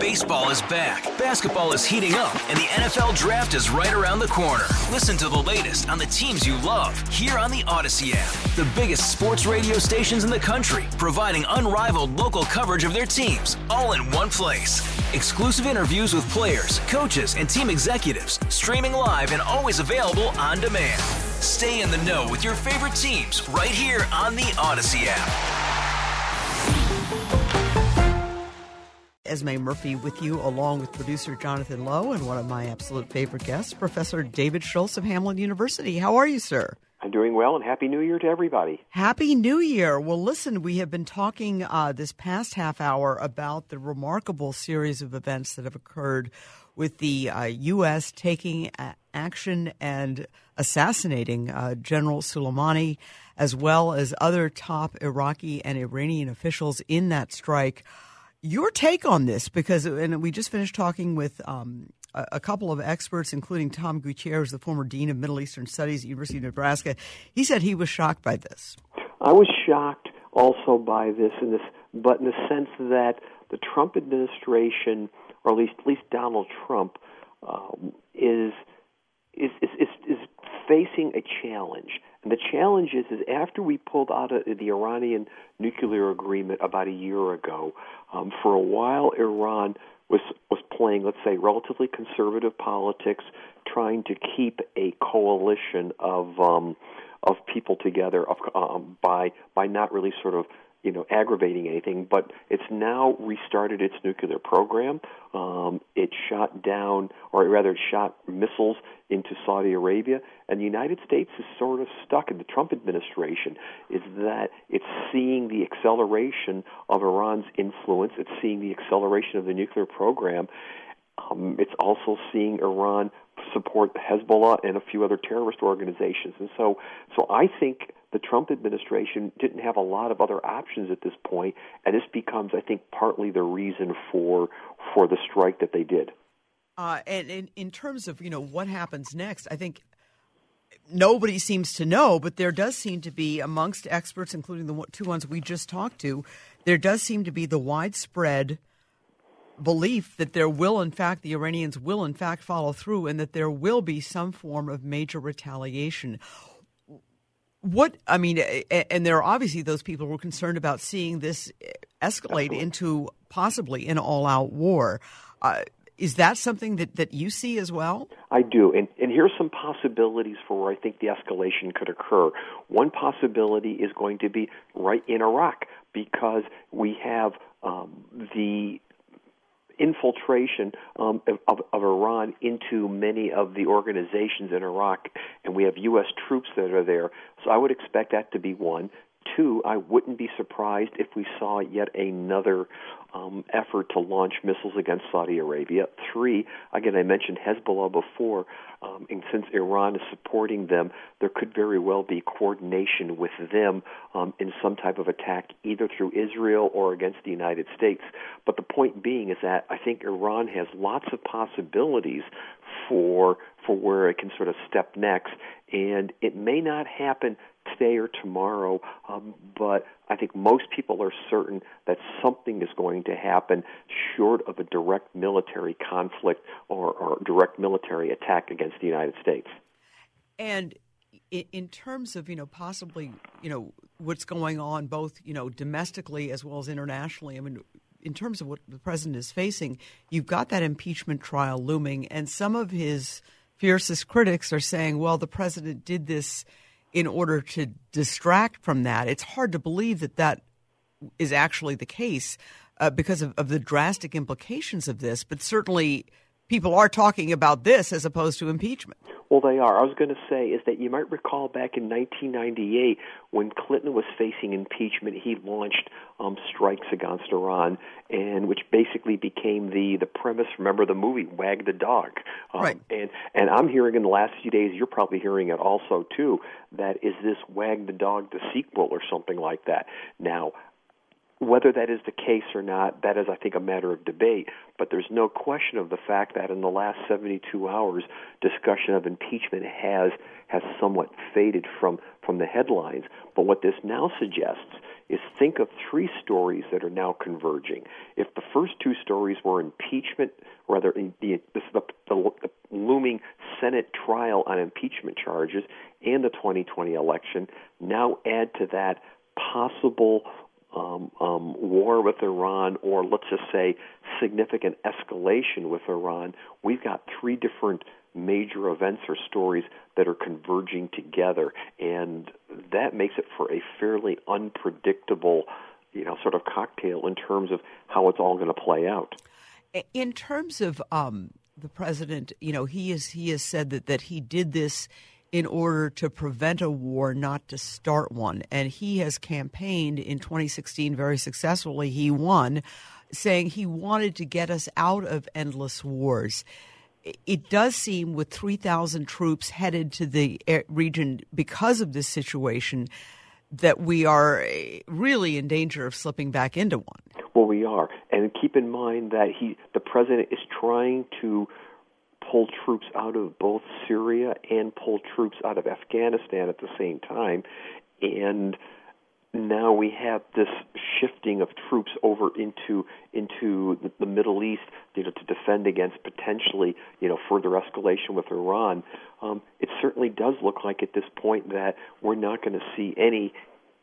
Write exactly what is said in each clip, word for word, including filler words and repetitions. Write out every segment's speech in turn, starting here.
Baseball is back, basketball is heating up, and the N F L Draft is right around the corner. Listen to the latest on the teams you love here on the Odyssey app. The biggest sports radio stations in the country, providing unrivaled local coverage of their teams, all in one place. Exclusive interviews with players, coaches, and team executives, streaming live and always available on demand. Stay in the know with your favorite teams right here on the Odyssey app. Esme Murphy with you, along with producer Jonathan Lowe and one of my absolute favorite guests, Professor David Schultz of Hamline University. How are you, sir? I'm doing well, and Happy New Year to everybody. Happy New Year. Well, listen, we have been talking uh, this past half hour about the remarkable series of events that have occurred with the uh, U S taking uh, action and assassinating uh, General Soleimani, as well as other top Iraqi and Iranian officials in that strike. Your take on this, because and we just finished talking with um, a, a couple of experts, including Tom Gutierrez, the former dean of Middle Eastern Studies at the University of Nebraska. He said he was shocked by this. I was shocked also by this, in this, but in the sense that the Trump administration, or at least at least Donald Trump, um, is, is is is is facing a challenge. And the challenge is, is after we pulled out of the Iranian nuclear agreement about a year ago, um, for a while Iran was was playing, let's say, relatively conservative politics, trying to keep a coalition of um, of people together of, um, by by not really sort of you know, aggravating anything, but it's now restarted its nuclear program. Um, it shot down, or rather it shot missiles into Saudi Arabia, and the United States is sort of stuck in the Trump administration, is that it's seeing the acceleration of Iran's influence, it's seeing the acceleration of the nuclear program. Um, it's also seeing Iran support Hezbollah and a few other terrorist organizations. And so, so I think the Trump administration didn't have a lot of other options at this point, and this becomes, I think, partly the reason for for the strike that they did. Uh, and in, in terms of, you know, what happens next, I think nobody seems to know, but there does seem to be, amongst experts, including the two ones we just talked to, there does seem to be the widespread belief that there will, in fact, the Iranians will, in fact, follow through, and that there will be some form of major retaliation. What, I mean, and there are obviously those people who are concerned about seeing this escalate Absolutely. into possibly an all-out war. Uh, is that something that, that you see as well? I do, and, and here's some possibilities for where I think the escalation could occur. One possibility is going to be right in Iraq, because we have um, the infiltration um, of, of Iran into many of the organizations in Iraq, and we have U S troops that are there. So I would expect that to be one. Two, I wouldn't be surprised if we saw yet another um, effort to launch missiles against Saudi Arabia. Three, again, I mentioned Hezbollah before, um, and since Iran is supporting them, there could very well be coordination with them um, in some type of attack, either through Israel or against the United States. But the point being is that I think Iran has lots of possibilities for for where it can sort of step next, and it may not happen today or tomorrow, um, but I think most people are certain that something is going to happen short of a direct military conflict or, or direct military attack against the United States. And in terms of, you know, possibly, you know, what's going on both, you know, domestically as well as internationally, I mean, in terms of what the president is facing, you've got that impeachment trial looming, and some of his fiercest critics are saying, well, the president did this in order to distract from that. It's hard to believe that that is actually the case uh, because of, of the drastic implications of this, but certainly people are talking about this as opposed to impeachment. Well, they are. I was going to say is that you might recall back in nineteen ninety-eight when Clinton was facing impeachment, he launched um, strikes against Iran, and which basically became the, the premise. Remember the movie Wag the Dog? Um, right. And and I'm hearing in the last few days, you're probably hearing it also too, that is this Wag the Dog the sequel or something like that. Now, whether that is the case or not, that is, I think, a matter of debate. But there's no question of the fact that in the last seventy-two hours, discussion of impeachment has has somewhat faded from, from the headlines. But what this now suggests is think of three stories that are now converging. If the first two stories were impeachment, rather the, the, the, the, the looming Senate trial on impeachment charges and the twenty twenty election, now add to that possible um, um, war with Iran, or let's just say significant escalation with Iran. We've got three different major events or stories that are converging together, and that makes it for a fairly unpredictable, you know, sort of cocktail in terms of how it's all going to play out. In terms of um, the president, you know, he is he has said that, that he did this in order to prevent a war, not to start one, and he has campaigned in twenty sixteen very successfully. He won, saying he wanted to get us out of endless wars. It does seem, with three thousand troops headed to the region because of this situation, that we are really in danger of slipping back into one. Well, we are. And keep in mind that he, the president is trying to pull troops out of both Syria and pull troops out of Afghanistan at the same time. And now we have this shifting of troops over into into the, the Middle East, you know, to defend against potentially, you know, further escalation with Iran. Um, it certainly does look like at this point that we're not going to see any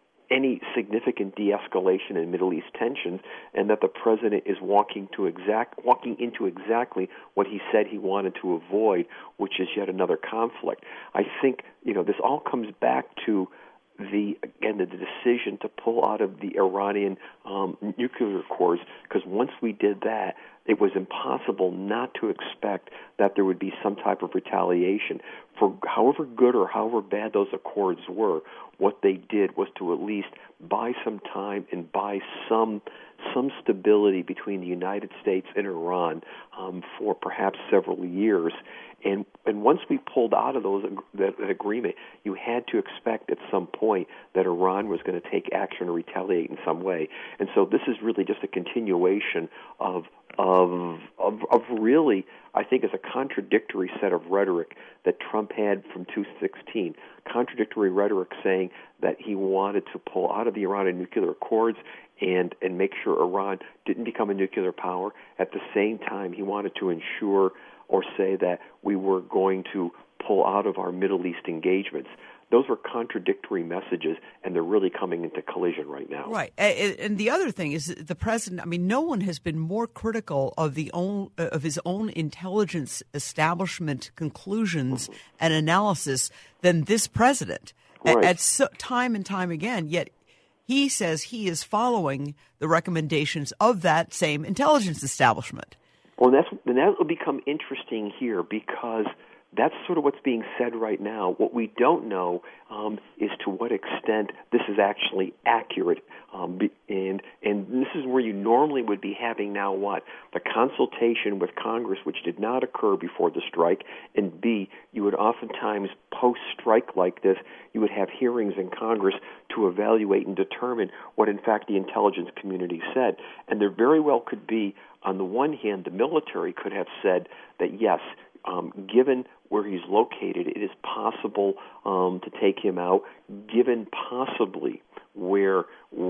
any significant de-escalation in Middle East tensions, and that the president is walking to exact walking into exactly what he said he wanted to avoid, which is yet another conflict. I think, you know, this all comes back to the again the decision to pull out of the Iranian um, nuclear accords, because once we did that, it was impossible not to expect that there would be some type of retaliation. For however good or however bad those accords were, what they did was to at least buy some time and buy some some stability between the United States and Iran um, for perhaps several years. And and once we pulled out of those that, that agreement, you had to expect at some point that Iran was going to take action or retaliate in some way. And so this is really just a continuation of of of, of really, I think, is a contradictory set of rhetoric that Trump had from two thousand sixteen. Contradictory rhetoric saying that he wanted to pull out of the Iranian nuclear accords and and make sure Iran didn't become a nuclear power. At the same time, he wanted to ensure or say that we were going to pull out of our Middle East engagements. Those were contradictory messages, and they're really coming into collision right now. Right. And the other thing is the president, I mean, no one has been more critical of the own of his own intelligence establishment conclusions mm-hmm. and analysis than this president. Right. At, at so, time and time again, yet he says he is following the recommendations of that same intelligence establishment. Well, that's, and that will become interesting here, because that's sort of what's being said right now. What we don't know um, is to what extent this is actually accurate. Um, and and this is where you normally would be having now what? The consultation with Congress, which did not occur before the strike, and B, you would oftentimes post-strike like this, you would have hearings in Congress to evaluate and determine what, in fact, the intelligence community said. And there very well could be, on the one hand, the military could have said that, yes, um, given where he's located, it is possible um, to take him out, given possibly where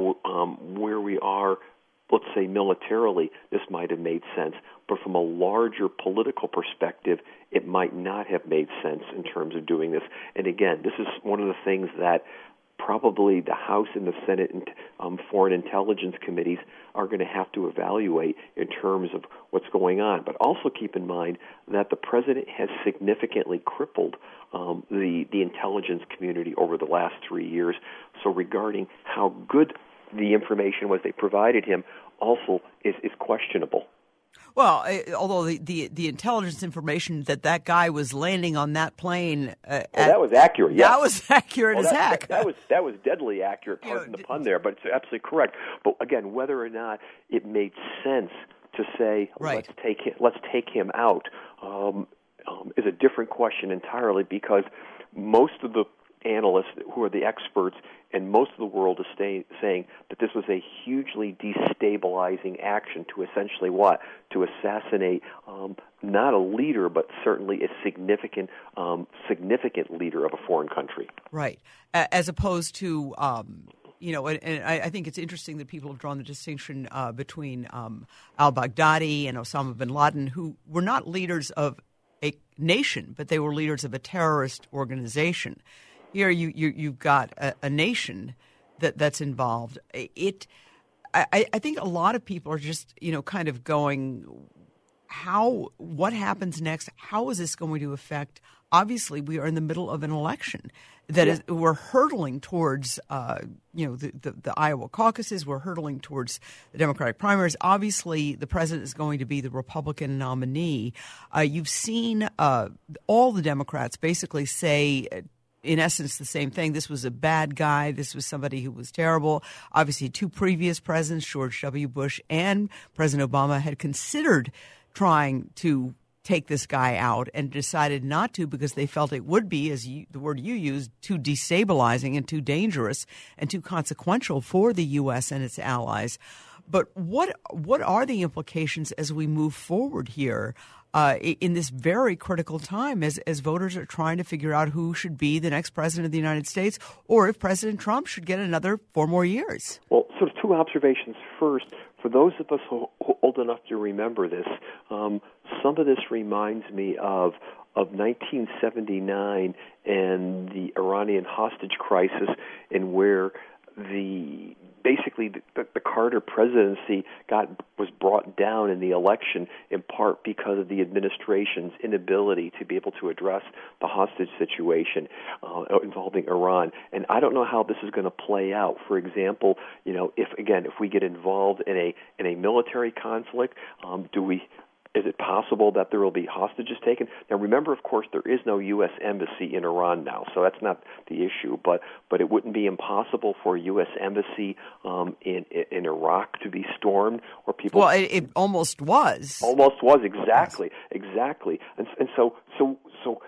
um, where we are, let's say militarily, this might have made sense. But from a larger political perspective, it might not have made sense in terms of doing this. And again, this is one of the things that probably the House and the Senate and um, Foreign Intelligence Committees are going to have to evaluate in terms of what's going on. But also keep in mind that the president has significantly crippled um, the, the intelligence community over the last three years. So regarding how good the information was they provided him also is, is questionable. Well, although the, the, the intelligence information that that guy was landing on that plane, uh, well, at, that was accurate. Yes. That was accurate well, as that, heck. That, that was that was deadly accurate. Pardon you know, the pun there, but it's absolutely correct. But again, whether or not it made sense to say right. let's take him, let's take him out um, um, is a different question entirely, because most of the analysts who are the experts and most of the world is stay, saying that this was a hugely destabilizing action to essentially what? To assassinate um, not a leader, but certainly a significant um, significant leader of a foreign country. Right. As opposed to um, you know, and, and I, I think it's interesting that people have drawn the distinction uh, between um, al-Baghdadi and Osama bin Laden, who were not leaders of a nation, but they were leaders of a terrorist organization. Here, you, you you've got a, a nation that that's involved. It, I, I think a lot of people are just, you know, kind of going, how, what happens next? How is this going to affect? Obviously, we are in the middle of an election that yeah. is, we're hurtling towards, uh, you know, the, the, the Iowa caucuses. We're hurtling towards the Democratic primaries. Obviously, the president is going to be the Republican nominee. Uh, you've seen uh, all the Democrats basically say, in essence, the same thing. This was a bad guy. This was somebody who was terrible. Obviously, two previous presidents, George W. Bush and President Obama, had considered trying to take this guy out and decided not to because they felt it would be, as you, the word you used, too destabilizing and too dangerous and too consequential for the U S and its allies. But what what are the implications as we move forward here uh, in this very critical time as, as voters are trying to figure out who should be the next president of the United States or if President Trump should get another four more years? Well, sort of two observations. First, for those of us who are old enough to remember this, um, some of this reminds me of of nineteen seventy-nine and the Iranian hostage crisis, and where the basically the, the Carter presidency got was brought down in the election in part because of the administration's inability to be able to address the hostage situation uh, involving Iran. And I don't know how this is going to play out. For example, you know, if again, if we get involved in a in a military conflict, um, do we? Is it possible that there will be hostages taken? Now, remember, of course, there is no U S embassy in Iran now, so that's not the issue. But but it wouldn't be impossible for a U S embassy um, in in Iraq to be stormed, or people. Well, it, it almost was. Almost was exactly, exactly, and and so so so.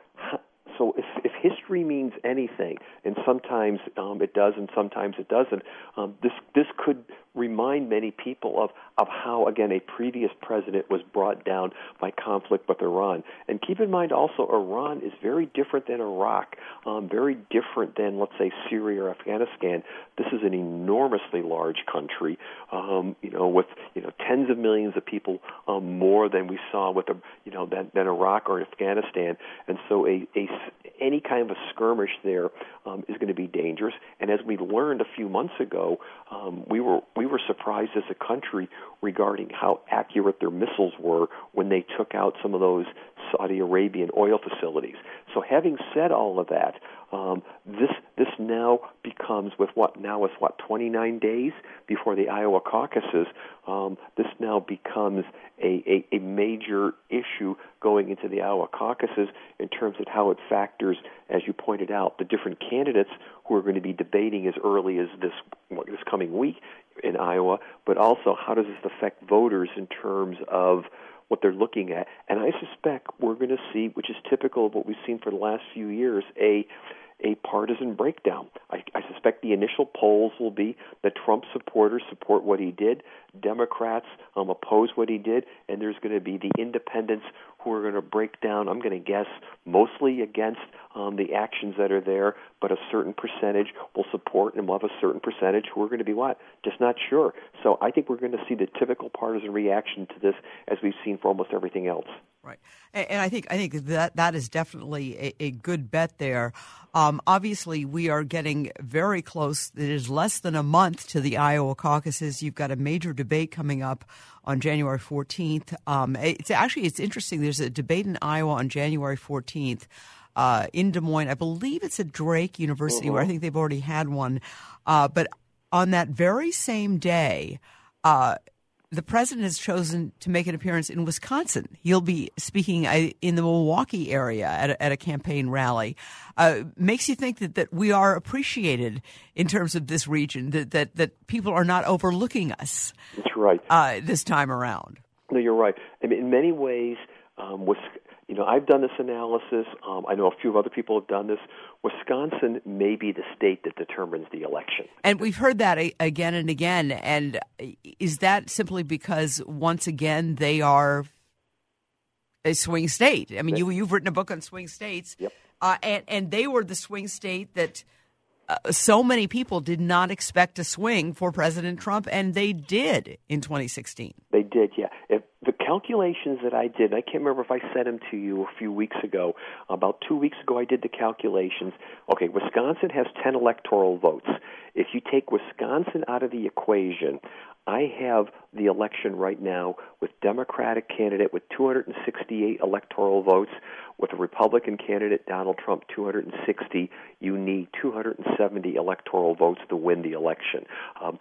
So if, if history means anything, and sometimes um, it does and sometimes it doesn't, um, this this could remind many people of, of how, again, a previous president was brought down by conflict with Iran. And keep in mind also, Iran is very different than Iraq, um, very different than, let's say, Syria or Afghanistan. This is an enormously large country, um, you know, with you know tens of millions of people um, more than we saw with, a, you know, than, than Iraq or Afghanistan. And so a, a any kind of a skirmish there um, is going to be dangerous. And as we learned a few months ago, um, we were we were surprised as a country regarding how accurate their missiles were when they took out some of those Saudi Arabian oil facilities. So having said all of that, um, this this now becomes with what now is what twenty-nine days before the Iowa caucuses. Um, this now becomes a, a, a major issue going into the Iowa caucuses in terms of how it factors, as you pointed out, the different candidates who are going to be debating as early as this this coming week in Iowa, but also how does this affect voters in terms of what they're looking at. And I suspect we're going to see, which is typical of what we've seen for the last few years, a a partisan breakdown. I, I suspect the initial polls will be that Trump supporters support what he did, Democrats um, oppose what he did, and there's going to be the independents who are going to break down, I'm going to guess, mostly against um, the actions that are there, but a certain percentage will support, and we'll have a certain percentage who are going to be what? Just not sure. So I think we're going to see the typical partisan reaction to this as we've seen for almost everything else. Right, and, and I think I think that that is definitely a, a good bet there. Um, obviously, we are getting very close. It is less than a month to the Iowa caucuses. You've got a major debate coming up on January fourteenth. Um, it's actually it's interesting. There's a debate in Iowa on January fourteenth uh, in Des Moines. I believe it's at Drake University, uh-huh. where I think they've already had one. Uh, but on that very same day, Uh, the president has chosen to make an appearance in Wisconsin. He'll be speaking in the Milwaukee area at a, at a campaign rally. Uh, makes you think that, that we are appreciated in terms of this region, that that, that people are not overlooking us. That's right. Uh, this time around. No, you're right. I mean, in many ways, um, Wisconsin, you know, I've done this analysis. Um, I know a few other people have done this. Wisconsin may be the state that determines the election. And we've heard that again and again. And is that simply because, once again, they are a swing state? I mean, you, you've written a book on swing states. Yep. Uh, and, and they were the swing state that uh, so many people did not expect a swing for President Trump, and they did in twenty sixteen. They did, yeah. If the calculations that I did, I can't remember if I sent them to you a few weeks ago. About two weeks ago, I did the calculations. Okay, Wisconsin has ten electoral votes. If you take Wisconsin out of the equation, I have the election right now with Democratic candidate with two hundred sixty-eight electoral votes, with a Republican candidate, Donald Trump, two hundred sixty. You need two hundred seventy electoral votes to win the election. Um,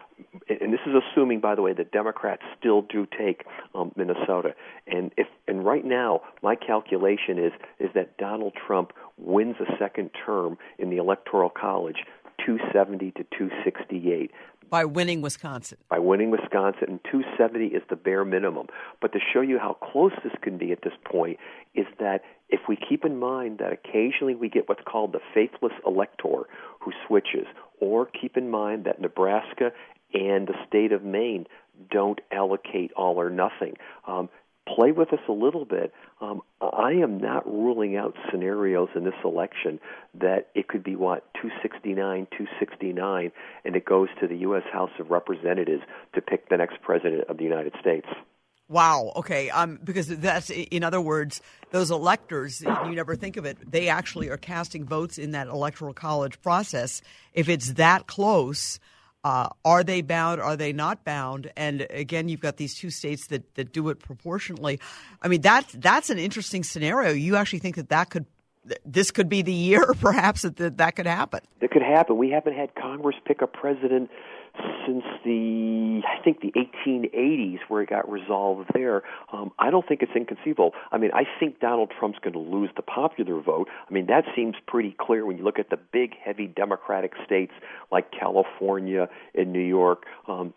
and this is assuming, by the way, that Democrats still do take um, Minnesota. And if and right now, my calculation is is that Donald Trump wins a second term in the Electoral College, two seventy to two sixty-eight. By winning Wisconsin. By winning Wisconsin, and two seventy is the bare minimum. But to show you how close this can be at this point is that if we keep in mind that occasionally we get what's called the faithless elector who switches, or keep in mind that Nebraska and the state of Maine don't allocate all or nothing. Um, play with us a little bit. Um, I am not ruling out scenarios in this election that it could be, what, two sixty-nine, two sixty-nine, and it goes to the U S House of Representatives to pick the next president of the United States. Wow. Okay. Um, because that's, in other words, those electors, you never think of it, they actually are casting votes in that electoral college process. If it's that close, Uh, are they bound? Are they not bound? And again, you've got these two states that, that do it proportionately. I mean, that's that's an interesting scenario. You actually think that that could this could be the year, perhaps, that that, that could happen. It could happen. We haven't had Congress pick a president since the, I think, the eighteen eighties, where it got resolved there. Um, I don't think it's inconceivable. I mean, I think Donald Trump's going to lose the popular vote. I mean, that seems pretty clear when you look at the big, heavy Democratic states like California and New York. Um,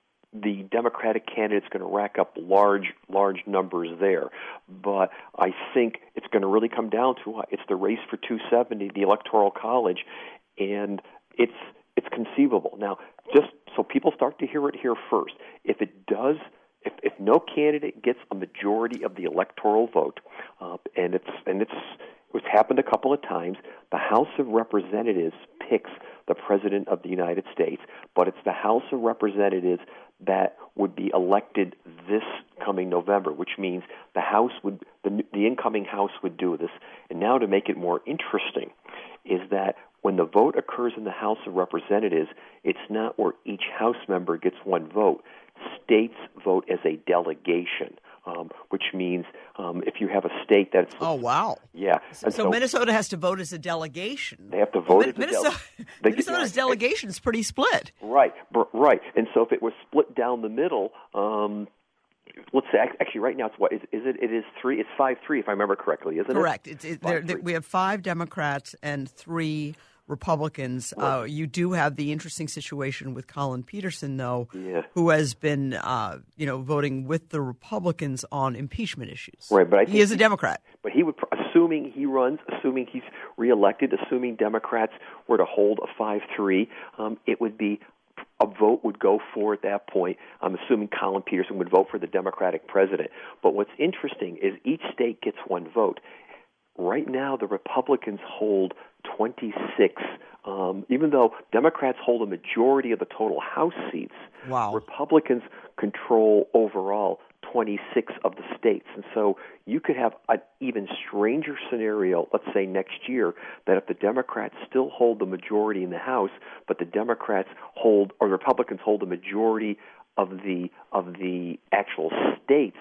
the Democratic candidate's going to rack up large, large numbers there. But I think it's going to really come down to uh, it's the race for two seventy, the Electoral College, and it's it's conceivable. Now, just so people start to hear it here first, if it does, if, if no candidate gets a majority of the electoral vote, uh, and it's and it's it's happened a couple of times, the House of Representatives picks the President of the United States, but it's the House of Representatives that would be elected this coming November, which means the House would, the, the incoming House would do this. And now to make it more interesting is that when the vote occurs in the House of Representatives, it's not where each House member gets one vote. States vote as a delegation. Um, which means um, if you have a state that's... Oh, wow. Yeah. So, so Minnesota has to vote as a delegation. They have to vote well, as Minnesota, a delegation. Minnesota's delegation is pretty split. Right, right. And so if it was split down the middle... Um, Let's say, actually, right now it's what is, is it? It is three. It's five three, if I remember correctly, isn't Correct. it? Correct. It's, it, we have five Democrats and three Republicans. Right. Uh, you do have the interesting situation with Colin Peterson, though, yeah. who has been, uh, you know, voting with the Republicans on impeachment issues. Right, but I think he is a Democrat. But he would, assuming he runs, assuming he's reelected, assuming Democrats were to hold a five three, um, it would be. A vote would go for at that point. I'm assuming Colin Peterson would vote for the Democratic president. But what's interesting is each state gets one vote. Right now, the Republicans hold twenty-six. Um, even though Democrats hold a majority of the total House seats, wow. Republicans control overall twenty-six of the states. And so you could have an even stranger scenario, let's say next year, that if the Democrats still hold the majority in the House, but the Democrats hold, or the Republicans hold the majority of the of the actual states,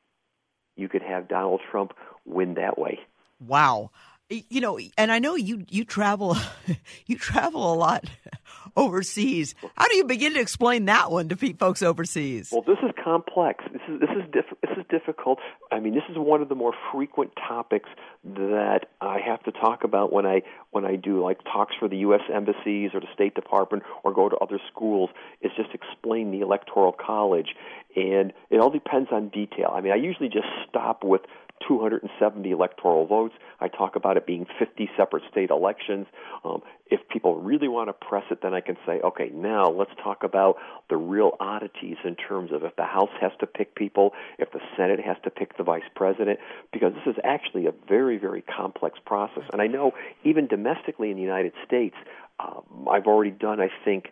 you could have Donald Trump win that way. Wow. You know, and I know you you travel you travel a lot overseas. How do you begin to explain that one to folks overseas? Well, this is complex. This is this is diff- this is difficult. I mean, this is one of the more frequent topics that I have to talk about when I when I do like talks for the U S embassies or the State Department or go to other schools. Is just explain the Electoral College, and it all depends on detail. I mean, I usually just stop with two hundred seventy electoral votes. I talk about it being fifty separate state elections. Um, if people really want to press it, then I can say, okay, now let's talk about the real oddities in terms of if the House has to pick people, if the Senate has to pick the vice president, because this is actually a very, very complex process. And I know even domestically in the United States, um, I've already done, I think,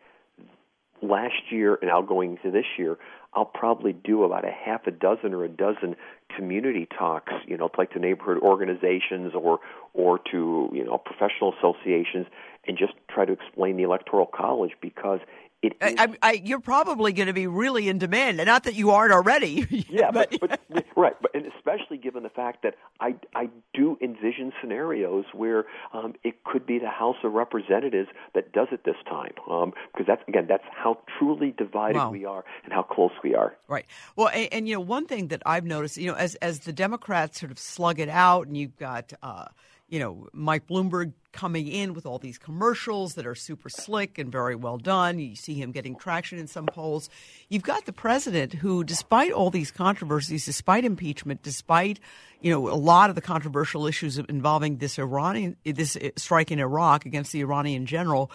last year, and I'll go into this year, I'll probably do about a half a dozen or a dozen community talks, you know, like to neighborhood organizations or or to, you know, professional associations, and just try to explain the Electoral College, because it is, I, I, you're probably going to be really in demand, and not that you aren't already. Yeah, but, but right, but and especially given the fact that I, I do envision scenarios where um, it could be the House of Representatives that does it this time, um, because that's again that's how truly divided Wow. we are and how close we are. Right. Well, and, and you know, one thing that I've noticed, you know, as as the Democrats sort of slug it out, and you've got, uh, you know, Mike Bloomberg coming in with all these commercials that are super slick and very well done. You see him getting traction in some polls. You've got the president who, despite all these controversies, despite impeachment, despite, you know, a lot of the controversial issues involving this Iranian, this strike in Iraq against the Iranian general,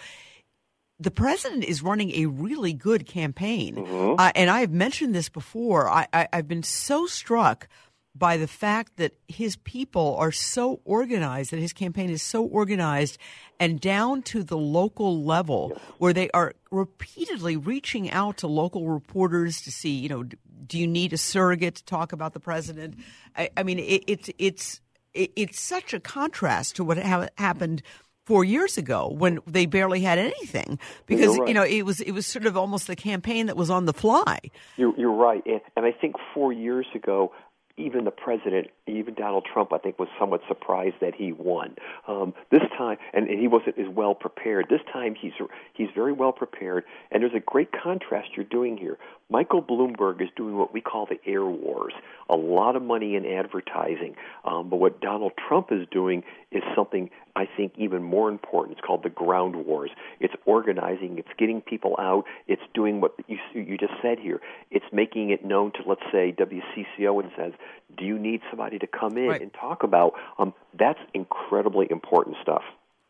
the president is running a really good campaign. Mm-hmm. Uh, and I've mentioned this before. I, I, I've been so struck by the fact that his people are so organized, that his campaign is so organized and down to the local level, yes, where they are repeatedly reaching out to local reporters to see, you know, do you need a surrogate to talk about the president? I, I mean, it, it's it's it, it's such a contrast to what ha- happened four years ago when they barely had anything, because right. you know it was it was sort of almost the campaign that was on the fly. You're, you're right, and, and I think four years ago, even the president, even Donald Trump, I think, was somewhat surprised that he won. Um, this time, and, and he wasn't as well prepared. This time, he's he's very well prepared, and there's a great contrast you're doing here. Michael Bloomberg is doing what we call the air wars, a lot of money in advertising. Um, but what Donald Trump is doing is something I think even more important. It's called the ground wars. It's organizing. It's getting people out. It's doing what you you just said here. It's making it known to, let's say, W C C O and says, do you need somebody to come in right. and talk about? Um, that's incredibly important stuff.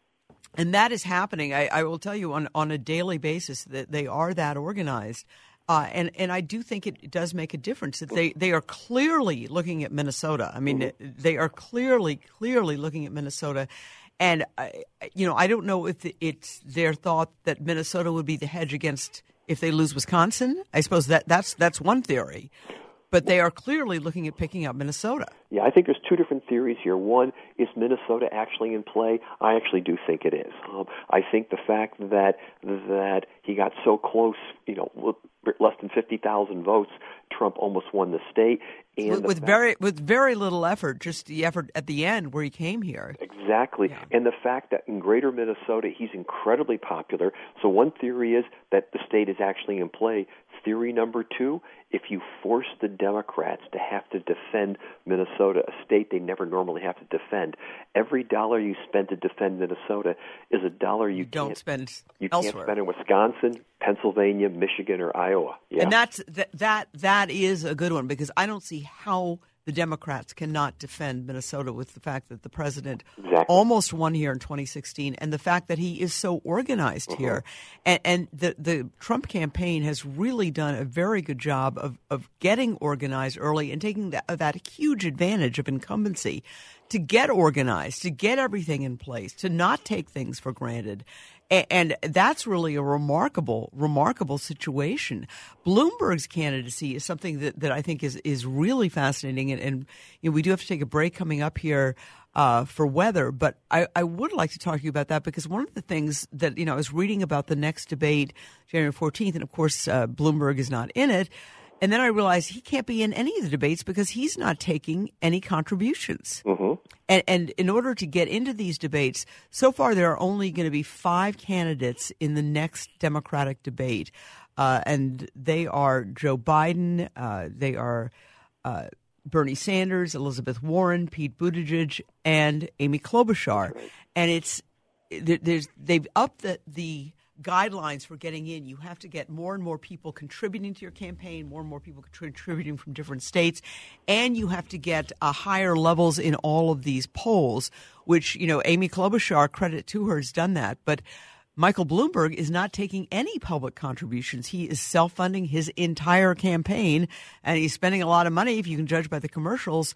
And that is happening. I, I will tell you on, on a daily basis that they are that organized. Uh, and, and I do think it does make a difference that they, they are clearly looking at Minnesota. I mean, mm-hmm. they are clearly, clearly looking at Minnesota. And, uh, you know, I don't know if it's their thought that Minnesota would be the hedge against if they lose Wisconsin. I suppose that that's that's one theory. But they are clearly looking at picking up Minnesota. Yeah, I think there's two different theories here. One, is Minnesota actually in play? I actually do think it is. Um, I think the fact that that he got so close, you know, less than fifty thousand votes, Trump almost won the state. And with, with fact, very with very little effort, just the effort at the end where he came here. Exactly. Yeah. And the fact that in greater Minnesota he's incredibly popular. So one theory is that the state is actually in play. Theory number two, if you force the Democrats to have to defend Minnesota, a state they never normally have to defend, every dollar you spend to defend Minnesota is a dollar you, you don't can't, spend you elsewhere. can't spend in Wisconsin, Pennsylvania, Michigan, or Iowa. Yeah. And that's that, that that is a good one, because I don't see how the Democrats cannot defend Minnesota with the fact that the president exactly. almost won here in twenty sixteen, and the fact that he is so organized mm-hmm. here. And, and the, the Trump campaign has really done a very good job of, of getting organized early and taking that, that huge advantage of incumbency to get organized, to get everything in place, to not take things for granted. And that's really a remarkable, remarkable situation. Bloomberg's candidacy is something that, that I think is, is really fascinating. And, and you know, we do have to take a break coming up here uh, for weather. But I, I would like to talk to you about that, because one of the things that, you know, I was reading about the next debate, January fourteenth, and of course, uh, Bloomberg is not in it. And then I realized he can't be in any of the debates because he's not taking any contributions. Mm-hmm. And, and in order to get into these debates, so far there are only going to be five candidates in the next Democratic debate. Uh, and they are Joe Biden, uh, they are uh, Bernie Sanders, Elizabeth Warren, Pete Buttigieg, and Amy Klobuchar. Right. And it's there's they've upped the, the guidelines for getting in. You have to get more and more people contributing to your campaign, more and more people contributing from different states, and you have to get uh, higher levels in all of these polls, which, you know, Amy Klobuchar, credit to her, has done that. But Michael Bloomberg is not taking any public contributions. He is self-funding his entire campaign, and he's spending a lot of money, if you can judge by the commercials.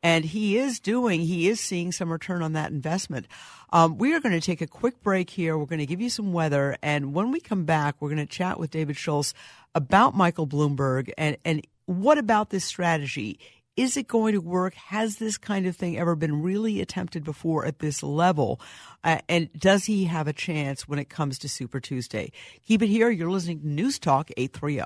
And he is doing, he is seeing some return on that investment. Um, we are going to take a quick break here. We're going to give you some weather. And when we come back, we're going to chat with David Schultz about Michael Bloomberg and, and what about this strategy? Is it going to work? Has this kind of thing ever been really attempted before at this level? Uh, and does he have a chance when it comes to Super Tuesday? Keep it here. You're listening to News Talk eight thirty.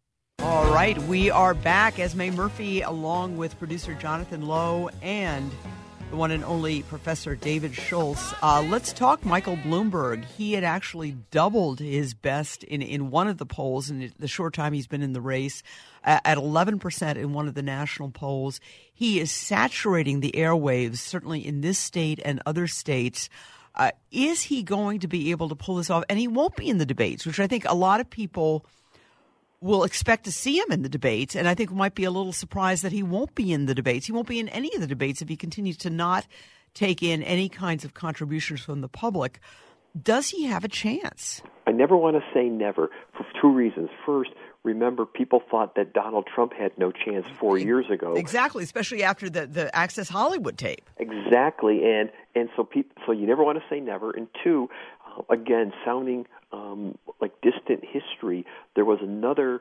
All right, we are back. Esme Murphy along with producer Jonathan Lowe and the one and only Professor David Schultz. Uh, let's talk Michael Bloomberg. He had actually doubled his best in, in one of the polls in the short time he's been in the race uh, at eleven percent in one of the national polls. He is saturating the airwaves, certainly in this state and other states. Uh, is he going to be able to pull this off? And he won't be in the debates, which I think a lot of people will expect to see him in the debates, and I think might be a little surprised that he won't be in the debates. He won't be in any of the debates if he continues to not take in any kinds of contributions from the public. Does he have a chance? I never want to say never for two reasons. First, remember, people thought that Donald Trump had no chance four years ago. Exactly, especially after the, the Access Hollywood tape. Exactly, and and so people, so you never want to say never. And two, uh, again, sounding um, like distant history, there was another,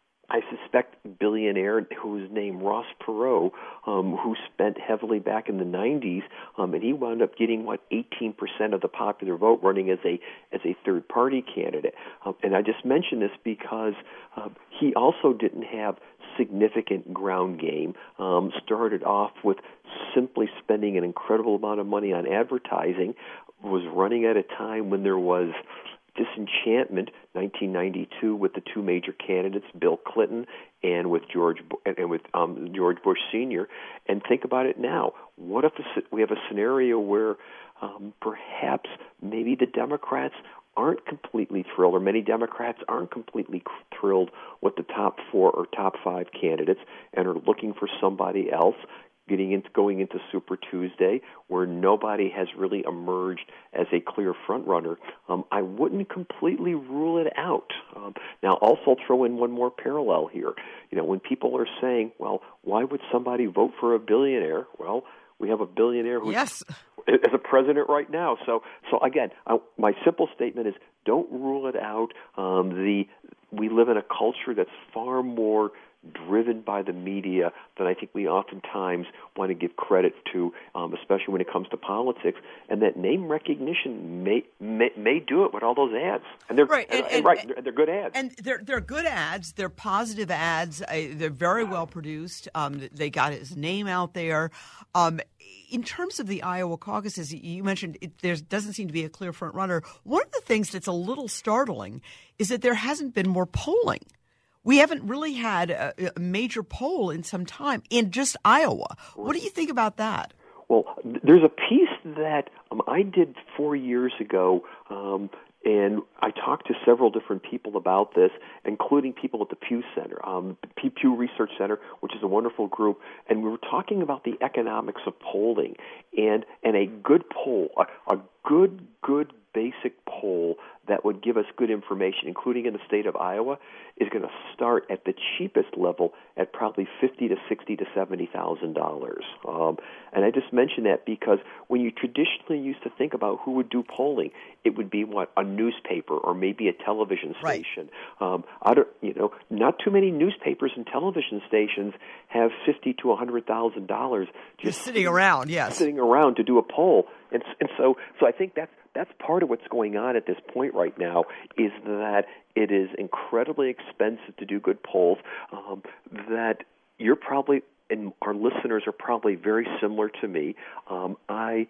I suspect, billionaire whose name Ross Perot, um, who spent heavily back in the nineties, um, and he wound up getting what eighteen percent of the popular vote, running as a as a third party candidate. Um, and I just mention this because uh, he also didn't have significant ground game. Um, started off with simply spending an incredible amount of money on advertising. Was running at a time when there was disenchantment, nineteen ninety-two, with the two major candidates, Bill Clinton and with George and with um, George Bush Senior. And think about it now. What if we have a scenario where um, perhaps maybe the Democrats aren't completely thrilled, or many Democrats aren't completely thrilled with the top four or top five candidates and are looking for somebody else? Getting into going into Super Tuesday, where nobody has really emerged as a clear front runner, um, I wouldn't completely rule it out. Um, now, also throw in one more parallel here. You know, when people are saying, "Well, why would somebody vote for a billionaire?" Well, we have a billionaire who's yes. as a president right now. So, so again, I, my simple statement is: don't rule it out. Um, the we live in a culture that's far more driven by the media than I think we oftentimes want to give credit to, um, especially when it comes to politics. And that name recognition may may, may do it with all those ads, and they're right, and, and, and, and, right, and, they're, they're good ads. And they're they're good ads. They're positive ads. Uh, they're very well produced. Um, they got his name out there. Um, in terms of the Iowa caucuses, you mentioned it, there doesn't seem to be a clear front runner. One of the things that's a little startling is that there hasn't been more polling. We haven't really had a, a major poll in some time in just Iowa. What do you think about that? Well, there's a piece that um, I did four years ago, um, and I talked to several different people about this, including people at the Pew Center, um, Pew Research Center, which is a wonderful group, and we were talking about the economics of polling, and and a good poll, a, a good, good basic poll that would give us good information, including in the state of Iowa, is going to start at the cheapest level at probably fifty to sixty to seventy thousand dollars. Um, and I just mention that because when you traditionally used to think about who would do polling, it would be what a newspaper or maybe a television station. Right. Um, I don't, you know, not too many newspapers and television stations have fifty to a hundred thousand dollars just, just sitting around. Yes, sitting around to do a poll, and and so so I think that's. That's part of what's going on at this point right now, is that it is incredibly expensive to do good polls, um, that you're probably, and our listeners are probably very similar to me. Um, I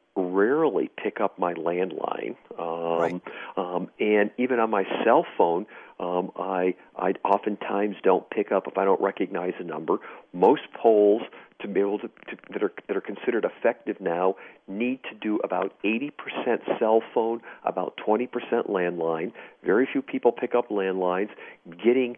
rarely pick up my landline, um, right. um, and even on my cell phone, um, I I oftentimes don't pick up if I don't recognize a number. Most polls, to be able to, to that are that are considered effective now, need to do about eighty percent cell phone, about twenty percent landline. Very few people pick up landlines. Getting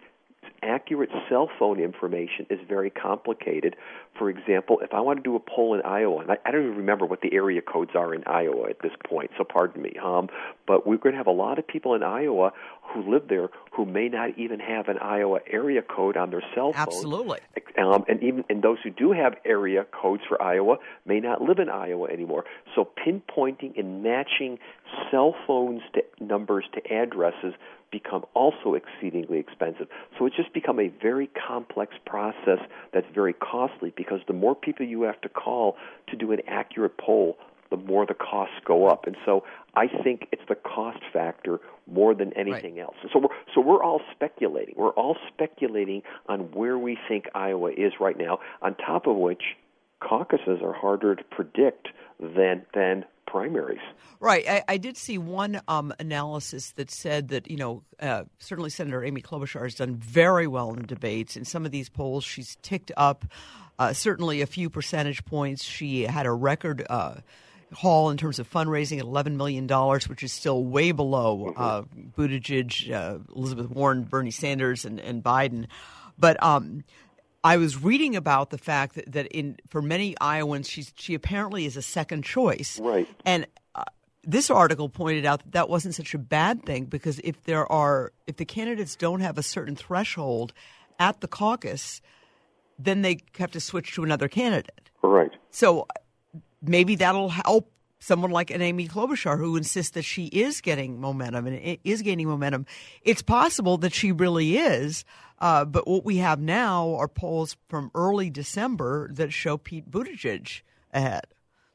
accurate cell phone information is very complicated. For example, if I want to do a poll in Iowa, and I, I don't even remember what the area codes are in Iowa at this point, so pardon me, um, but we're going to have a lot of people in Iowa who live there who may not even have an Iowa area code on their cell phone. Absolutely. Um, and even and those who do have area codes for Iowa may not live in Iowa anymore. So pinpointing and matching cell phones to numbers to addresses become also exceedingly expensive. So it's just become a very complex process that's very costly, because the more people you have to call to do an accurate poll, the more the costs go up. And so I think it's the cost factor more than anything right. else. So we're, so we're all speculating. We're all speculating on where we think Iowa is right now, on top of which caucuses are harder to predict than than primaries. Right. I, I did see one um, analysis that said that, you know, uh, certainly Senator Amy Klobuchar has done very well in debates. In some of these polls, she's ticked up uh, certainly a few percentage points. She had a record uh, haul in terms of fundraising at eleven million dollars, which is still way below uh, Buttigieg, uh, Elizabeth Warren, Bernie Sanders, and, and Biden. But um, I was reading about the fact that, that in for many Iowans, she's, she apparently is a second choice. Right. And uh, this article pointed out that that wasn't such a bad thing, because if there are if the candidates don't have a certain threshold at the caucus, then they have to switch to another candidate. Right. So maybe that'll help someone like an Amy Klobuchar, who insists that she is getting momentum and is gaining momentum. It's possible that she really is, uh, but what we have now are polls from early December that show Pete Buttigieg ahead.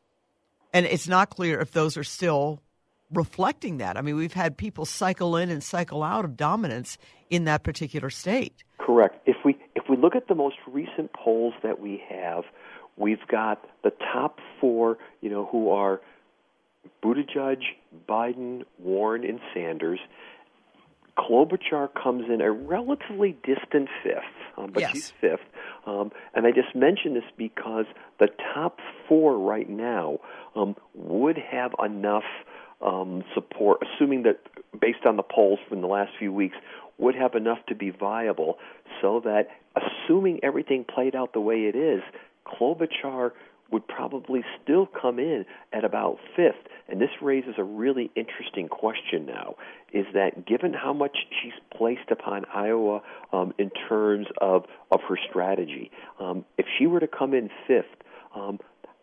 And it's not clear if those are still reflecting that. I mean, we've had people cycle in and cycle out of dominance in that particular state. Correct. If we if we look at the most recent polls that we have, we've got the top four, you know, who are Buttigieg, Biden, Warren, and Sanders. Klobuchar comes in a relatively distant fifth, um, but yes. she's fifth. Um, and I just mention this because the top four right now um, would have enough um, support, assuming that, based on the polls from the last few weeks, would have enough to be viable, so that, assuming everything played out the way it is, Klobuchar would probably still come in at about fifth. And this raises a really interesting question now, is that given how much she's placed upon Iowa um, in terms of, of her strategy, um, if she were to come in fifth, um,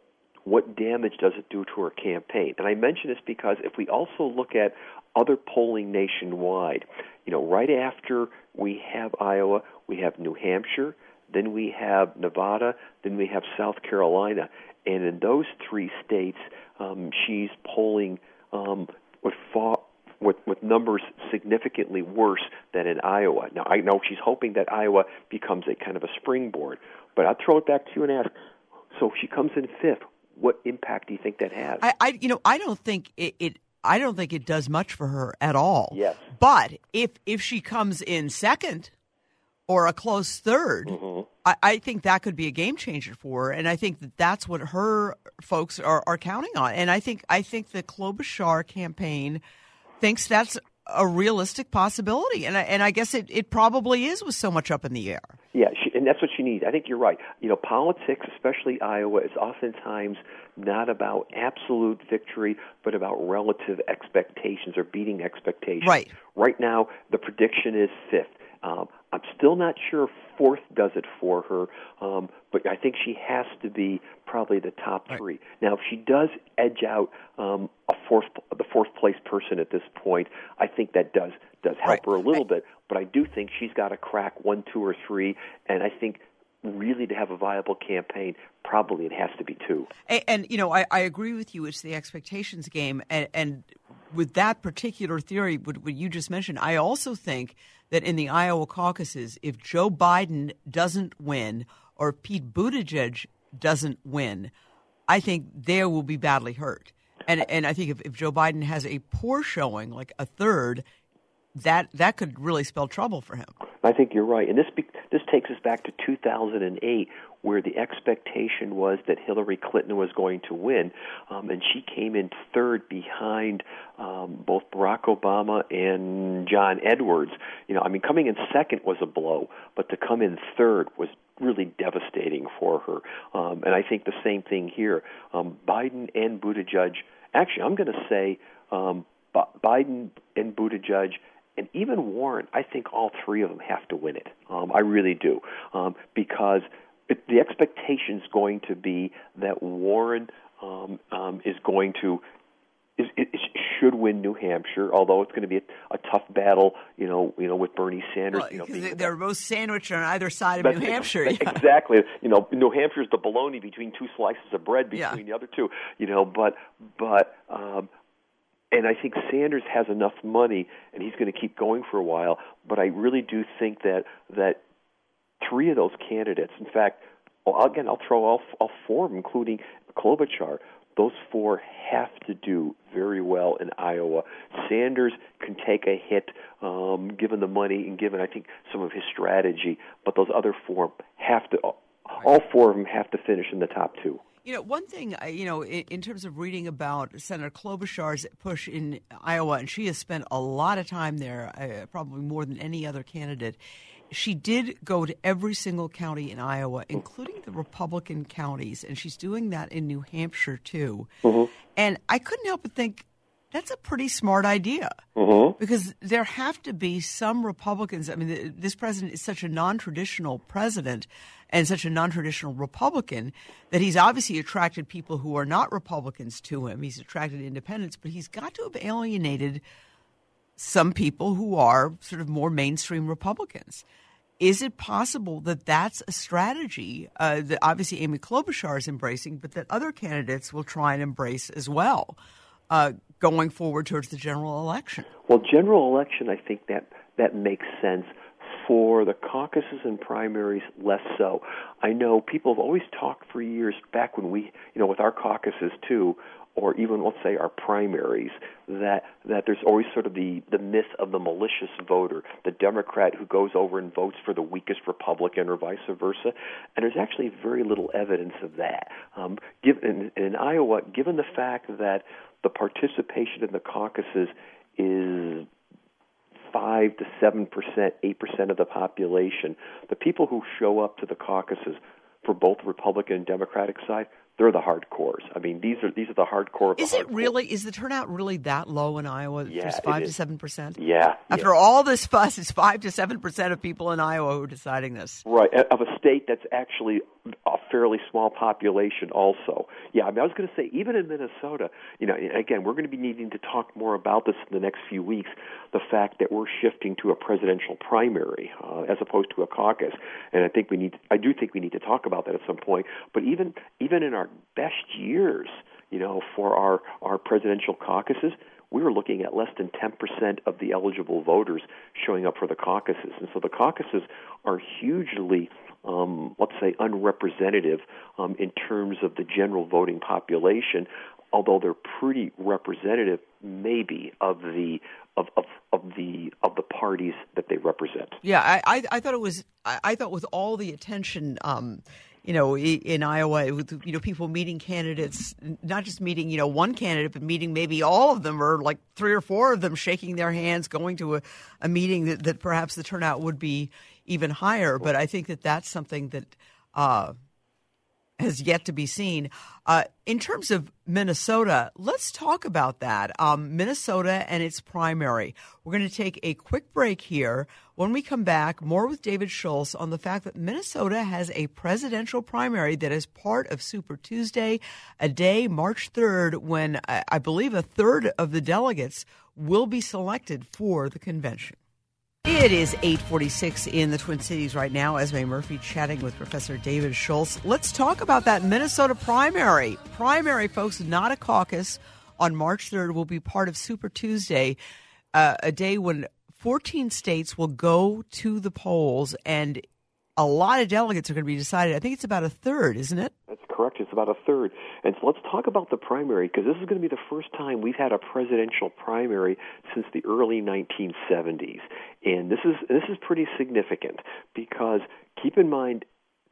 what damage does it do to her campaign? And I mention this because if we also look at other polling nationwide, you know, right after we have Iowa, we have New Hampshire, then we have Nevada, then we have South Carolina. And in those three states, um, she's polling um, with, far, with, with numbers significantly worse than in Iowa. Now, I know she's hoping that Iowa becomes a kind of a springboard, but I'll throw it back to you and ask, so if she comes in fifth, what impact do you think that has? I, I you know, I don't think it, it I don't think it does much for her at all. Yes. But if if she comes in second or a close third, mm-hmm. I, I think that could be a game changer for her, and I think that that's what her folks are, are counting on. And I think I think the Klobuchar campaign thinks that's a realistic possibility, and I, and I guess it, it probably is with so much up in the air. Yeah, she, and that's what she needs. I think you're right. You know, politics, especially Iowa, is oftentimes not about absolute victory, but about relative expectations or beating expectations. Right. Right now, the prediction is fifth. Um, I'm still not sure fourth does it for her, um, but I think she has to be probably the top three. Right. Now, if she does edge out um, a fourth, the fourth place person at this point, I think that does does help right. her a little I, bit. But I do think she's got to crack one, two, or three, and I think really to have a viable campaign, probably it has to be two. And, and you know, I, I agree with you. It's the expectations game, and, and with that particular theory, what, what you just mentioned, I also think that in the Iowa caucuses, if Joe Biden doesn't win or Pete Buttigieg doesn't win, I think they will be badly hurt. And and I think if, if Joe Biden has a poor showing, like a third, that that could really spell trouble for him. I think you're right. And this this takes us back to two thousand eight, where the expectation was that Hillary Clinton was going to win, um, and she came in third behind um, both Barack Obama and John Edwards. You know, I mean, coming in second was a blow, but to come in third was really devastating for her. Um, and I think the same thing here. Um, Biden and Buttigieg, actually, I'm going to say um, B- Biden and Buttigieg and even Warren, I think all three of them have to win it. Um, I really do, um, because it, the expectation is going to be that Warren um, um, is going to is, is, should win New Hampshire, although it's going to be a, a tough battle, you know, you know, with Bernie Sanders. Well, you know, they, they're both sandwiched on either side of New Hampshire. Ex- yeah. Exactly. You know, New Hampshire's the bologna between two slices of bread between yeah. the other two. You know, but but. Um, And I think Sanders has enough money, and he's going to keep going for a while. But I really do think that that three of those candidates, in fact, well, again, I'll throw all, all four of them, including Klobuchar, those four have to do very well in Iowa. Sanders can take a hit um, given the money and given, I think, some of his strategy. But those other four have to, all four of them have to finish in the top two. You know, one thing, you know, in, in terms of reading about Senator Klobuchar's push in Iowa, and she has spent a lot of time there, uh, probably more than any other candidate. She did go to every single county in Iowa, including the Republican counties, and she's doing that in New Hampshire, too. Mm-hmm. And I couldn't help but think, that's a pretty smart idea, mm-hmm. because there have to be some Republicans. I mean, this president is such a non-traditional president and such a non-traditional Republican that he's obviously attracted people who are not Republicans to him. He's attracted independents, but he's got to have alienated some people who are sort of more mainstream Republicans. Is it possible that that's a strategy uh, that obviously Amy Klobuchar is embracing, but that other candidates will try and embrace as well? Uh, going forward towards the general election? Well, general election, I think that that makes sense. For the caucuses and primaries, less so. I know people have always talked for years back when we, you know, with our caucuses too, or even let's say our primaries, that that there's always sort of the, the myth of the malicious voter, the Democrat who goes over and votes for the weakest Republican or vice versa. And there's actually very little evidence of that. Um, given, in, in Iowa, given the fact that the participation in the caucuses is five to seven percent, eight percent of the population, the people who show up to the caucuses for both Republican and Democratic side, they're the hardcores. I mean, these are these are the hardcore. Of the is it hardcore. really? Is the turnout really that low in Iowa? Yeah, just five to seven percent. Yeah. After yeah. all this fuss, it's five to seven percent of people in Iowa who are deciding this. Right, of a state that's actually a fairly small population. Also, yeah. I mean, I was going to say, even in Minnesota, you know, again, we're going to be needing to talk more about this in the next few weeks. The fact that we're shifting to a presidential primary uh, as opposed to a caucus, and I think we need. I do think we need to talk about that at some point. But even even in our best years, you know, for our, our presidential caucuses, we were looking at less than ten percent of the eligible voters showing up for the caucuses. And so the caucuses are hugely, um, let's say, unrepresentative um, in terms of the general voting population, although they're pretty representative, maybe, of the of, of, of the of the parties that they represent. Yeah, I, I, I thought it was. I, I thought with all the attention, um, you know, in Iowa, with, you know, people meeting candidates, not just meeting, you know, one candidate, but meeting maybe all of them, or like three or four of them, shaking their hands, going to a, a meeting that, that perhaps the turnout would be even higher. But I think that that's something that uh, has yet to be seen. Uh, in terms of Minnesota, let's talk about that. Um, Minnesota and its primary. We're going to take a quick break here. When we come back, more with David Schultz on the fact that Minnesota has a presidential primary that is part of Super Tuesday, a day, March third, when I, I believe a third of the delegates will be selected for the convention. It is eight forty-six in the Twin Cities right now. Esme Murphy chatting with Professor David Schultz. Let's talk about that Minnesota primary. Primary, folks, not a caucus. On March third will be part of Super Tuesday, uh, a day when fourteen states will go to the polls, and a lot of delegates are going to be decided. I think it's about a third, isn't it? That's correct. It's about a third. And so let's talk about the primary, because this is going to be the first time we've had a presidential primary since the early nineteen seventies. And this is this is pretty significant, because keep in mind,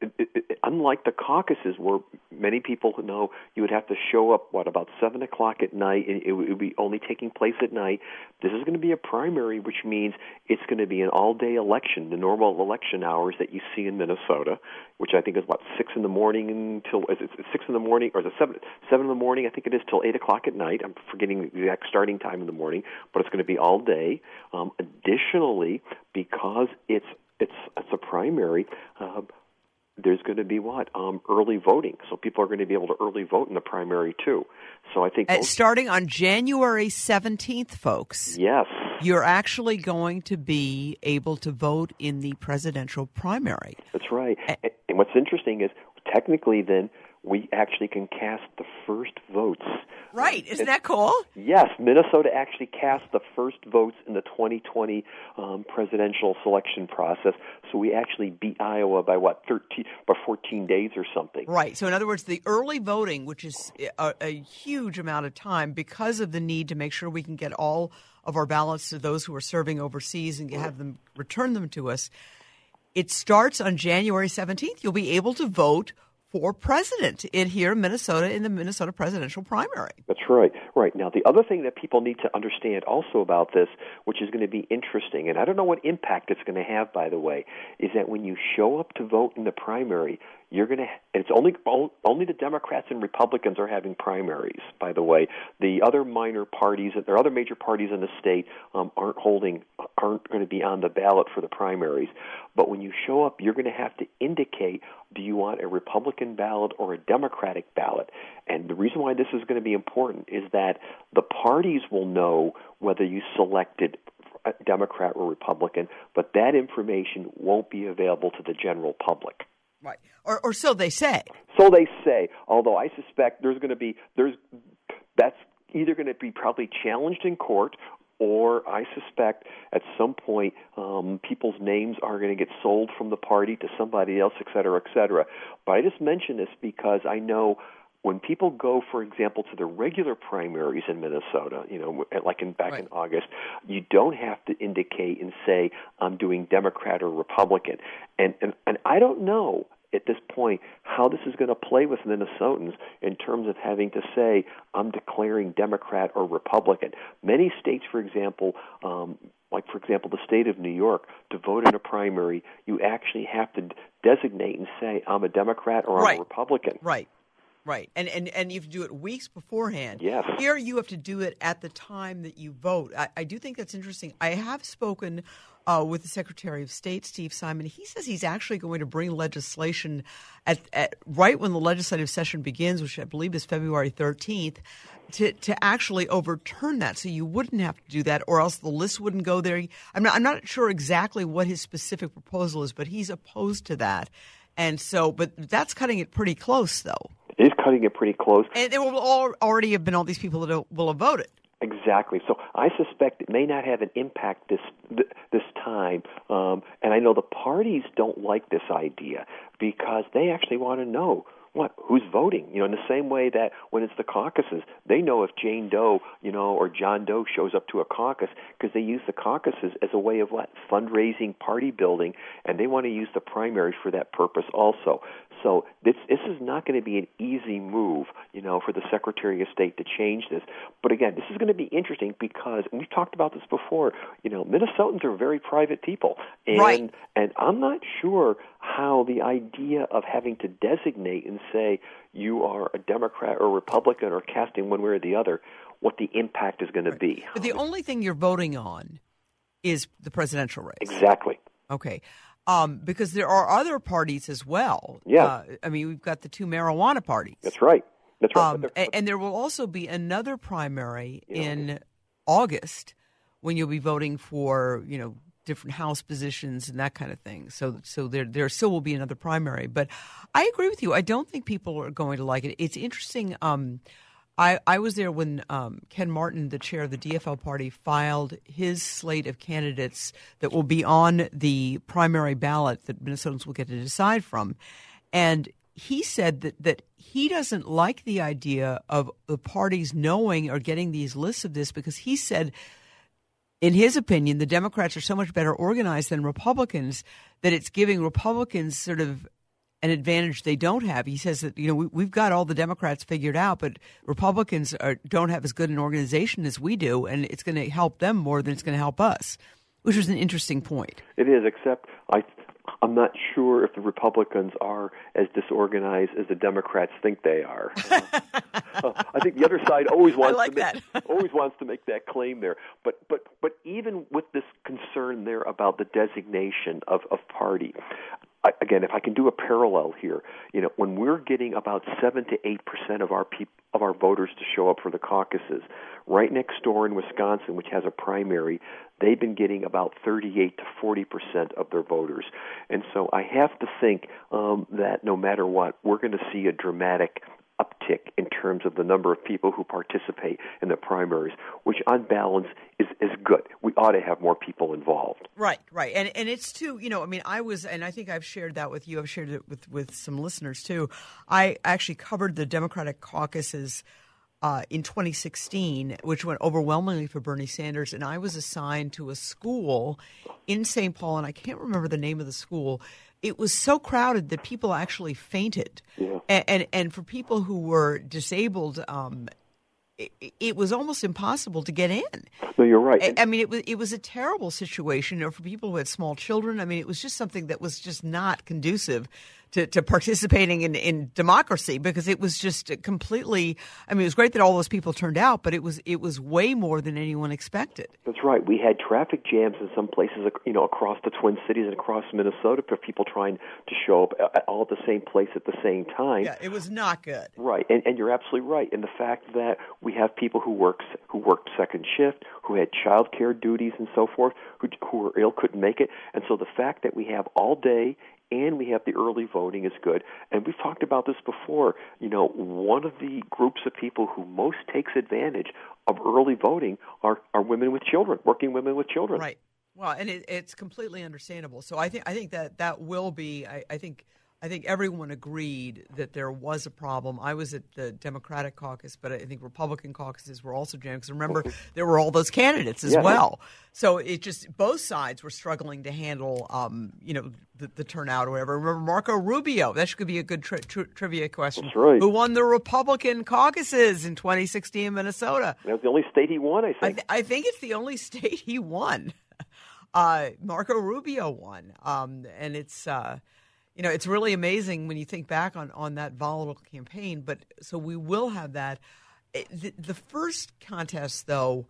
it, it, it, unlike the caucuses, where many people know you would have to show up, what, about seven o'clock at night, and it, it would be only taking place at night. This is going to be a primary, which means it's going to be an all-day election, the normal election hours that you see in Minnesota, which I think is, what, six in the morning until, is it six in the morning, or is it seven, seven in the morning? I think it is till eight o'clock at night. I'm forgetting the exact starting time in the morning, but it's going to be all day. Um, additionally, because it's it's it's a primary, uh, there's going to be what? Um, early voting. So people are going to be able to early vote in the primary, too. So I think... Uh, starting on January seventeenth, folks. Yes. You're actually going to be able to vote in the presidential primary. That's right. And, and what's interesting is, technically, then, we actually can cast the first votes. Right. Isn't that cool? Yes. Minnesota actually cast the first votes in the twenty twenty um, presidential selection process. So we actually beat Iowa by, what, thirteen, by fourteen days or something. Right. So in other words, the early voting, which is a, a huge amount of time because of the need to make sure we can get all of our ballots to those who are serving overseas and have them return them to us, it starts on January seventeenth. You'll be able to vote for president in here in Minnesota in the Minnesota presidential primary. That's right. Right. Now, the other thing that people need to understand also about this, which is going to be interesting, and I don't know what impact it's going to have, by the way, is that when you show up to vote in the primary, you're going to, and it's only only the Democrats and Republicans are having primaries, by the way. The other minor parties, there are other major parties in the state um, aren't holding, aren't going to be on the ballot for the primaries. But when you show up, you're going to have to indicate, do you want a Republican ballot or a Democratic ballot? And the reason why this is going to be important is that the parties will know whether you selected a Democrat or Republican, but that information won't be available to the general public. Right. Or, or so they say. So they say, although I suspect there's going to be, there's that's either going to be probably challenged in court, or I suspect at some point um, people's names are going to get sold from the party to somebody else, et cetera, et cetera. But I just mention this because I know when people go, for example, to the regular primaries in Minnesota, you know, like in back right. in August, you don't have to indicate and say, I'm doing Democrat or Republican. And, and, and I don't know at this point how this is going to play with Minnesotans in terms of having to say, I'm declaring Democrat or Republican. Many states, for example, um, like, for example, the state of New York, to vote in a primary, you actually have to designate and say, I'm a Democrat or I'm right. a Republican. Right. Right, and, and and you have to do it weeks beforehand. Yes. Here you have to do it at the time that you vote. I, I do think that's interesting. I have spoken uh, with the Secretary of State, Steve Simon. He says he's actually going to bring legislation at, at right when the legislative session begins, which I believe is February thirteenth, to, to actually overturn that. So you wouldn't have to do that, or else the list wouldn't go there. I'm not, I'm not sure exactly what his specific proposal is, but he's opposed to that. And so, but that's cutting it pretty close, though. It is cutting it pretty close. And there will all, already have been all these people that will have voted. Exactly. So I suspect it may not have an impact this this time. Um, and I know the parties don't like this idea because they actually want to know what who's voting. You know, in the same way that when it's the caucuses, they know if Jane Doe, you know, or John Doe shows up to a caucus because they use the caucuses as a way of what? Fundraising, party building, and they want to use the primaries for that purpose also. So this this is not going to be an easy move, you know, for the Secretary of State to change this. But again, this is going to be interesting because we've talked about this before. You know, Minnesotans are very private people, and right. and I'm not sure how the idea of having to designate and say you are a Democrat or Republican or casting one way or the other, what the impact is going to be. But the only thing you're voting on is the presidential race. Exactly. Okay. Um, because there are other parties as well. Yeah. Uh, I mean, we've got the two marijuana parties. That's right. That's right. Um, but and, and there will also be another primary yeah. in August when you'll be voting for, you know, different House positions and that kind of thing. So so there there still will be another primary. But I agree with you. I don't think people are going to like it. It's interesting. Um, I, I was there when um, Ken Martin, the chair of the D F L party, filed his slate of candidates that will be on the primary ballot that Minnesotans will get to decide from. And he said that, that he doesn't like the idea of the parties knowing or getting these lists of this because he said, in his opinion, the Democrats are so much better organized than Republicans that it's giving Republicans sort of an advantage they don't have. He says that, you know, we, we've got all the Democrats figured out, but Republicans are, don't have as good an organization as we do, and it's going to help them more than it's going to help us, which was an interesting point. It is, except I, I'm not sure if the Republicans are as disorganized as the Democrats think they are. Uh, uh, I think the other side always wants like to make, always wants to make that claim there. But but but even with this concern there about the designation of, of party, I, again, if I can do a parallel here, you know, when we're getting about seven to eight percent of our peop- of our voters to show up for the caucuses, right next door in Wisconsin, which has a primary, they've been getting about thirty-eight to forty percent of their voters. And so I have to think um, that no matter what, we're going to see a dramatic uptick in terms of the number of people who participate in the primaries, which on balance is, is good. We ought to have more people involved. Right, right. And and it's too, you know, I mean, I was, and I think I've shared that with you, I've shared it with, with some listeners too. I actually covered the Democratic caucuses uh, in twenty sixteen, which went overwhelmingly for Bernie Sanders, and I was assigned to a school in Saint Paul, and I can't remember the name of the school. It was so crowded that people actually fainted. Yeah. And, and and for people who were disabled, um, it, it was almost impossible to get in. No, you're right. I, I mean, it was it was a terrible situation. You know, for people who had small children. I mean, it was just something that was just not conducive to, to participating in, in democracy, because it was just completely. I mean, it was great that all those people turned out, but it was it was way more than anyone expected. That's right. We had traffic jams in some places, you know, across the Twin Cities and across Minnesota for people trying to show up all at the same place at the same time. Yeah, it was not good. Right, and, and you're absolutely right. And the fact that we have people who work who worked second shift, who had child care duties and so forth, who who were ill, couldn't make it, and so the fact that we have all day and we have the early voting is good. And we've talked about this before. You know, one of the groups of people who most takes advantage of early voting are, are women with children, working women with children. Right. Well, and it, it's completely understandable. So I think I think that that will be. I, I think I think everyone agreed that there was a problem. I was at the Democratic caucus, but I think Republican caucuses were also jammed, because remember, there were all those candidates as yeah. well. So it just, both sides were struggling to handle, um, you know, the, the turnout or whatever. Remember Marco Rubio? That could be a good tri- tri- trivia question. That's right. Who won the Republican caucuses in twenty sixteen in Minnesota? That was the only state he won, I think. I, th- I think it's the only state he won. Uh, Marco Rubio won. Um, and it's... Uh, You know, it's really amazing when you think back on, on that volatile campaign. But so we will have that. The, the first contest, though,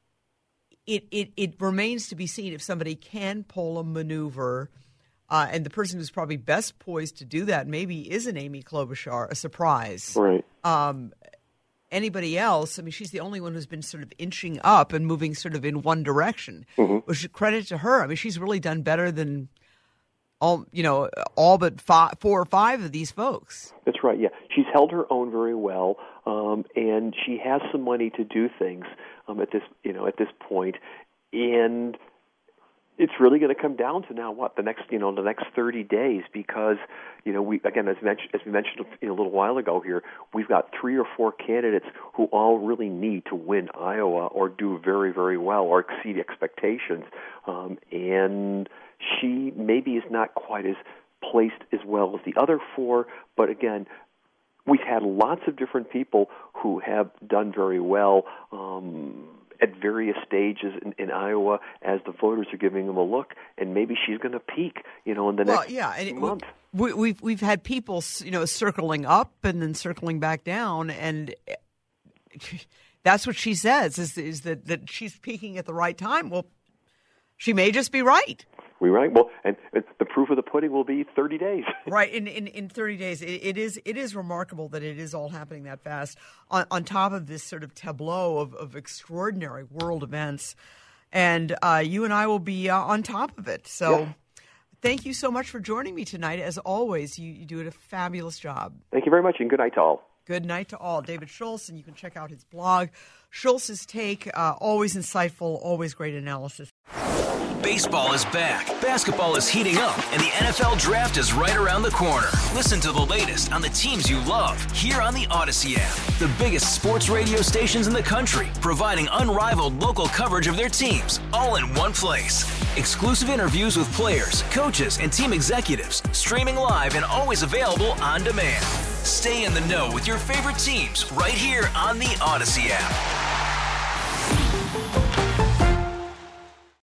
it, it, it remains to be seen if somebody can pull a maneuver. Uh, and the person who's probably best poised to do that maybe isn't Amy Klobuchar, a surprise. Right. Um, anybody else, I mean, she's the only one who's been sort of inching up and moving sort of in one direction. Mm-hmm. Which credit to her. I mean, she's really done better than all, you know, all but five, four or five of these folks. That's right, yeah. She's held her own very well, um, and she has some money to do things um, at this, you know, at this point. And it's really going to come down to now what the next, you know, the next thirty days, because, you know, we again, as mentioned, as we mentioned you know, a little while ago here, we've got three or four candidates who all really need to win Iowa or do very, very well or exceed expectations, um, and she maybe is not quite as placed as well as the other four, but again, we've had lots of different people who have done very well um, at various stages in, in Iowa as the voters are giving them a look, and maybe she's going to peak, you know, in the well, next yeah, and month. We, we've we've had people, you know, circling up and then circling back down, and that's what she says is is that, that she's peaking at the right time. Well, she may just be right. We right. Well, and the proof of the pudding will be thirty days. Right. In in, in thirty days, it, it is it is remarkable that it is all happening that fast. On, on top of this sort of tableau of, of extraordinary world events, and uh, you and I will be uh, on top of it. So, yes. Thank you so much for joining me tonight. As always, you, you do a fabulous job. Thank you very much, and good night to all. Good night to all. David Schultz, and you can check out his blog, Schultz's Take. Uh, always insightful, always great analysis. Baseball is back, basketball is heating up, and the N F L Draft is right around the corner. Listen to the latest on the teams you love here on the Odyssey app. The biggest sports radio stations in the country, providing unrivaled local coverage of their teams, all in one place. Exclusive interviews with players, coaches, and team executives, streaming live and always available on demand. Stay in the know with your favorite teams right here on the Odyssey app.